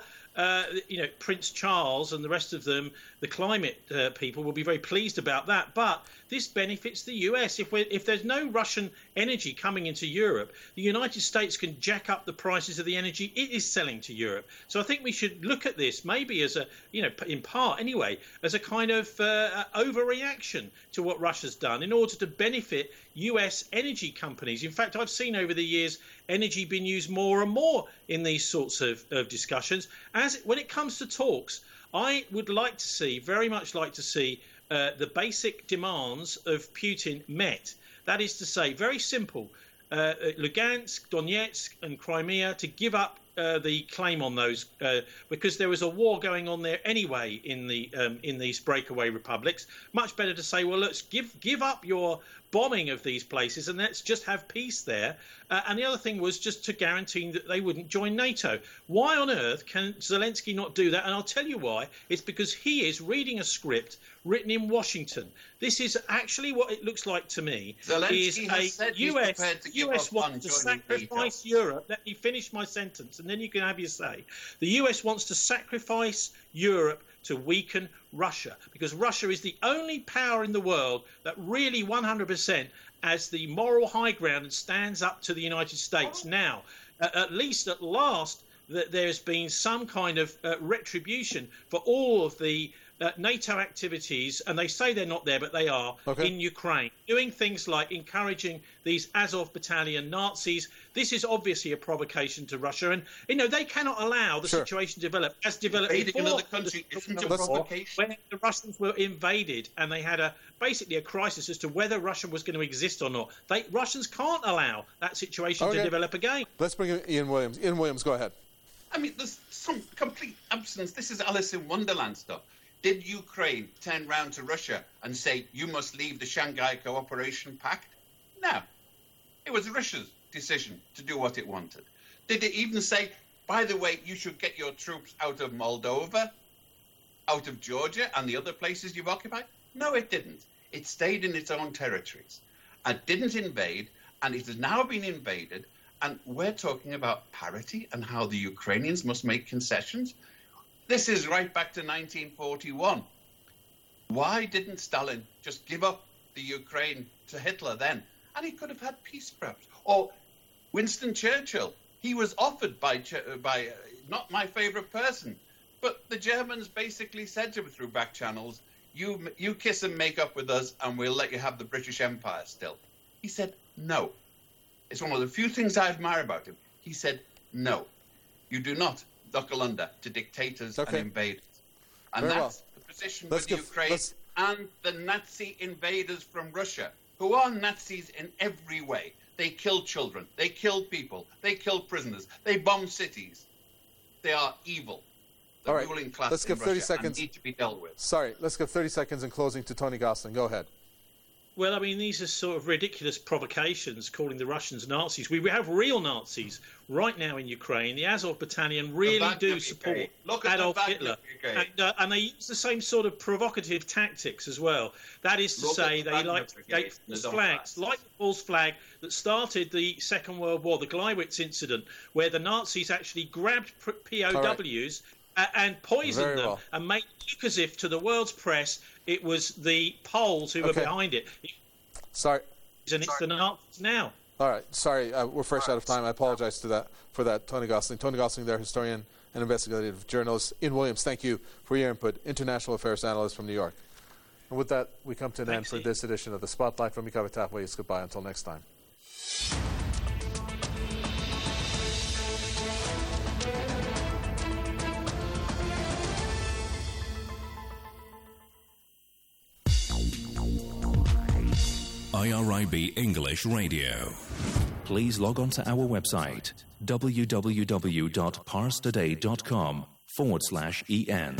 Prince Charles and the rest of them, the climate people, will be very pleased about that. But this benefits the US. If there's no Russian energy coming into Europe, the United States can jack up the prices of the energy it is selling to Europe. So I think we should look at this maybe as in part anyway, as a kind of overreaction to what Russia's done in order to benefit US energy companies. In fact, I've seen over the years energy being used more and more in these sorts of discussions. When it comes to talks, I would very much like to see the basic demands of Putin met. That is to say, very simple, Lugansk, Donetsk and Crimea to give up the claim on those because there was a war going on there anyway in these breakaway republics. Much better to say, well, let's give up your bombing of these places and let's just have peace there. And the other thing was just to guarantee that they wouldn't join NATO. Why on earth can Zelensky not do that? And I'll tell you why. It's because he is reading a script written in Washington. This is actually what it looks like to me. Zelensky has said the US wants to sacrifice Europe. Let me finish my sentence and then you can have your say. The US wants to sacrifice Europe to weaken Russia, because Russia is the only power in the world that really 100% has the moral high ground and stands up to the United States. Now, at last, that there's been some kind of retribution for all of the NATO activities, and they say they're not there, but they are, in Ukraine, doing things like encouraging these Azov battalion Nazis. This is obviously a provocation to Russia, and they cannot allow the situation to develop as developed before another country isn't a provocation. When the Russians were invaded, and they had basically a crisis as to whether Russia was going to exist or not. Russians can't allow that situation to develop again. Let's bring in Ian Williams. Ian Williams, go ahead. I mean, there's some complete absence. This is Alice in Wonderland stuff. Did Ukraine turn round to Russia and say, you must leave the Shanghai Cooperation Pact? No. It was Russia's decision to do what it wanted. Did it even say, by the way, you should get your troops out of Moldova, out of Georgia and the other places you've occupied? No, it didn't. It stayed in its own territories and didn't invade, and it has now been invaded, and we're talking about parity and how the Ukrainians must make concessions. This is right back to 1941. Why didn't Stalin just give up the Ukraine to Hitler then? And he could have had peace, perhaps. Or Winston Churchill. He was offered by not my favourite person, but the Germans basically said to him through back channels, you kiss and make up with us and we'll let you have the British Empire still. He said no. It's one of the few things I admire about him. He said no. You do not knuckle under to dictators and invaders. And that's the position with Ukraine and the Nazi invaders from Russia, who are Nazis in every way. They kill children, they kill people, they kill prisoners, they bomb cities. They are evil. The ruling class let's in give 30 Russia seconds. And need to be dealt with. Sorry, let's give 30 seconds in closing to Tony Gosling. Go ahead. Well, I mean, these are sort of ridiculous provocations, calling the Russians Nazis. We have real Nazis right now in Ukraine. The Azov Battalion really do support Adolf Hitler. And they use the same sort of provocative tactics as well. That is to say, they like false flags, like the false flag that started the Second World War, the Gleiwitz incident, where the Nazis actually grabbed POWs and poisoned them and made it look as if to the world's press it was the Poles who were behind it. Sorry. And it's the Nazis now. All right. Sorry, we're fresh out of time. I apologize for that, Tony Gosling. Tony Gosling, their historian and investigative journalist. Ian Williams, thank you for your input, international affairs analyst from New York. And with that, we come to an end for this edition of The Spotlight. From Mikhail Tapway, it's goodbye until next time. IRIB English Radio. Please log on to our website www.parstoday.com/EN.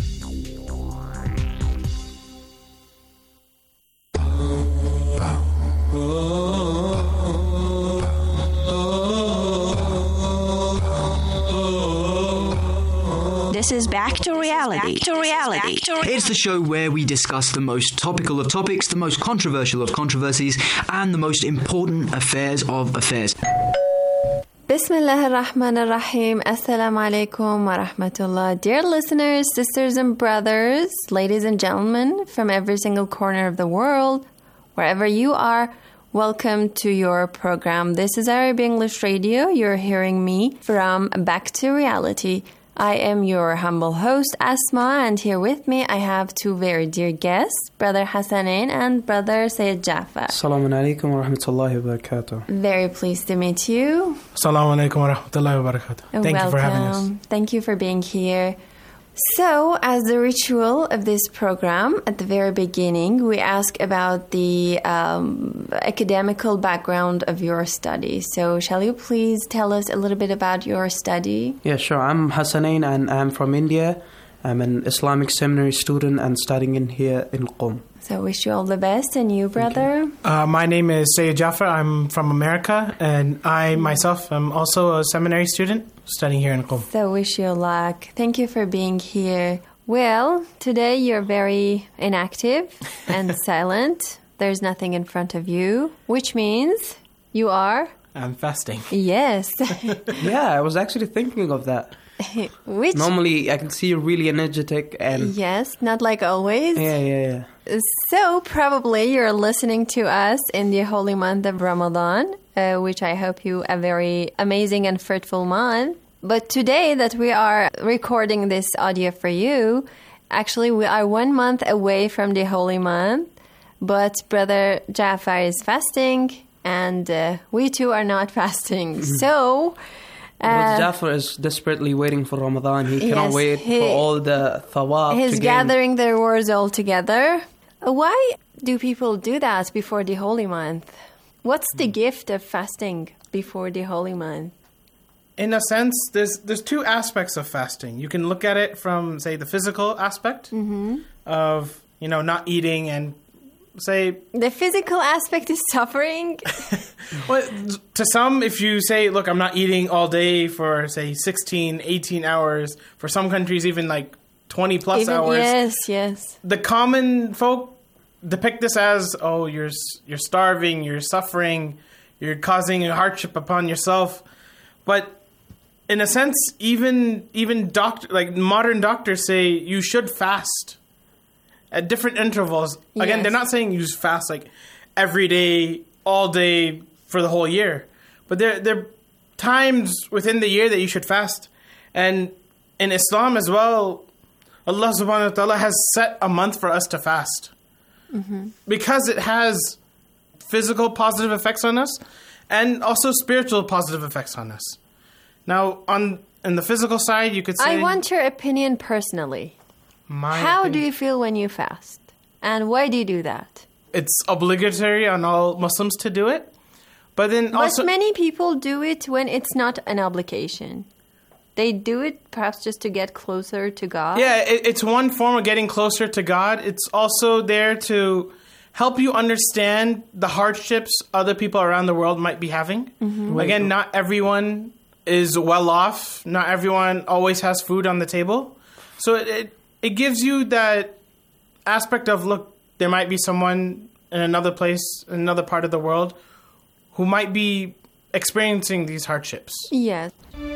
This is Back to Reality. It's the show where we discuss the most topical of topics, the most controversial of controversies, and the most important affairs of affairs. Bismillah ar-Rahman ar-Rahim. Assalamu alaikum wa rahmatullah. Dear listeners, sisters and brothers, ladies and gentlemen from every single corner of the world, wherever you are, welcome to your program. This is IRIB English Radio. You're hearing me from Back to Reality. I am your humble host, Asma, and here with me I have two very dear guests, Brother Hassanain and Brother Sayyid Jafar. Assalamu alaikum wa rahmatullahi wa barakatuh. Very pleased to meet you. Assalamu alaikum wa rahmatullahi wa barakatuh. Thank you for having us. Thank you for being here. So, as the ritual of this program, at the very beginning, we ask about the academical background of your study. So, shall you please tell us a little bit about your study? Yeah, sure. I'm Hassanain and I'm from India. I'm an Islamic seminary student and studying in here in Qom. So, I wish you all the best. And you, brother? My name is Sayyid Jafar. I'm from America, and I myself am also a seminary student studying here in Qom. So, wish you luck. Thank you for being here. Well, today you're very inactive and silent. There's nothing in front of you, which means you are... I'm fasting. Yes. Yeah, I was actually thinking of that. Which... Normally, I can see you really energetic and... Yes, not like always. Yeah. So, probably you're listening to us in the holy month of Ramadan, which I hope you a very amazing and fruitful month. But today that we are recording this audio for you, actually we are 1 month away from the holy month, but Brother Jafar is fasting and we too are not fasting. So... Brother Jafar is desperately waiting for Ramadan. He cannot wait for all the thawab. He's gathering their words all together. Why do people do that before the holy month? What's the gift of fasting before the holy month? In a sense, there's two aspects of fasting. You can look at it from, say, the physical aspect of, not eating and say... The physical aspect is suffering? Well, to some, if you say, look, I'm not eating all day for, say, 16, 18 hours, for some countries even like 20 plus hours. Yes. The common folk depict this as, oh, you're starving, you're suffering, you're causing a hardship upon yourself. But in a sense, even modern doctors say you should fast at different intervals. Again, they're not saying you fast like every day, all day for the whole year. But there are times within the year that you should fast. And in Islam as well, Allah subhanahu wa ta'ala has set a month for us to fast. Because it has physical positive effects on us and also spiritual positive effects on us. Now, in the physical side, you could say... I want your opinion personally. How do you feel when you fast? And why do you do that? It's obligatory on all Muslims to do it. But many people do it when it's not an obligation. They do it perhaps just to get closer to God. Yeah, it's one form of getting closer to God. It's also there to help you understand the hardships other people around the world might be having. Again, not everyone is well off. Not everyone always has food on the table. So it gives you that aspect of, look, there might be someone in another place, in another part of the world, who might be experiencing these hardships. Yes.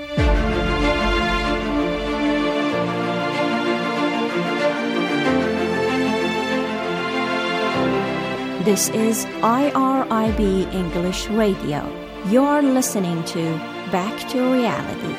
This is IRIB English Radio. You're listening to Back to Reality.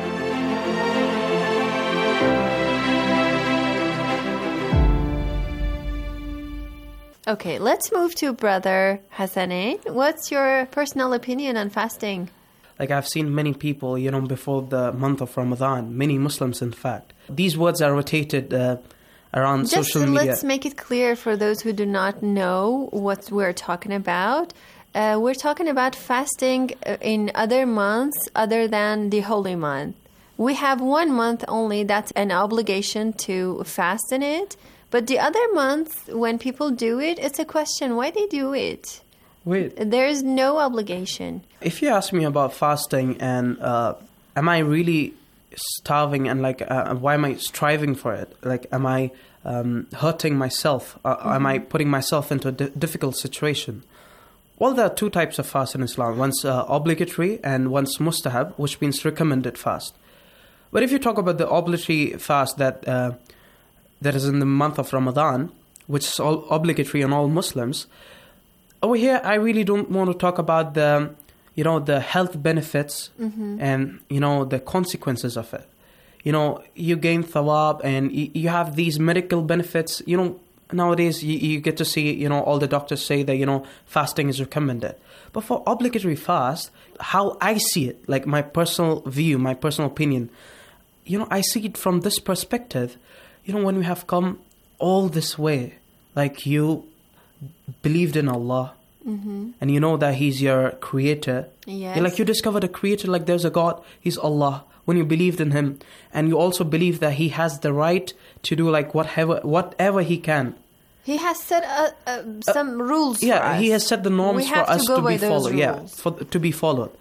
Okay, let's move to Brother Hassanin. What's your personal opinion on fasting? Like I've seen many people, before the month of Ramadan, many Muslims in fact. These words are rotated around social media. Let's make it clear for those who do not know what we're talking about. We're talking about fasting in other months other than the holy month. We have 1 month only that's an obligation to fast in it. But the other months, when people do it, it's a question why they do it. Wait. There is no obligation. If you ask me about fasting and am I really starving and why am I striving for it? Am I hurting myself? Am I putting myself into a difficult situation? Well, there are two types of fast in Islam. One's obligatory and one's mustahab, which means recommended fast. But if you talk about the obligatory fast that is in the month of Ramadan, which is all obligatory on all Muslims, over here I really don't want to talk about the health benefits and the consequences of it. You gain thawab and you have these medical benefits. Nowadays you get to see all the doctors say that fasting is recommended. But for obligatory fast, how I see it, like my personal view, my personal opinion, I see it from this perspective. When you have come all this way, like you believed in Allah, and you know that He's your creator. Yes. You discovered a creator, like there's a God, He's Allah. When you believed in Him, and you also believe that He has the right to do whatever He can. He has set some rules for us. He has set the norms for us to be followed. To be followed.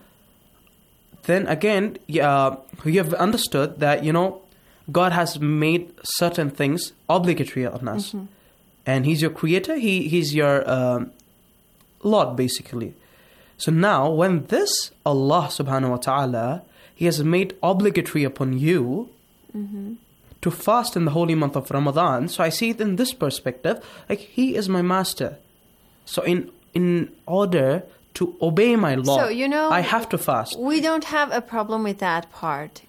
Then again, you have understood that, God has made certain things obligatory on us. And He's your creator, He's your Lord, basically. So now, when this Allah subhanahu wa ta'ala, He has made obligatory upon you to fast in the holy month of Ramadan, so I see it in this perspective, like He is my master. So in order to obey my law. So, I have to fast. We don't have a problem with that part.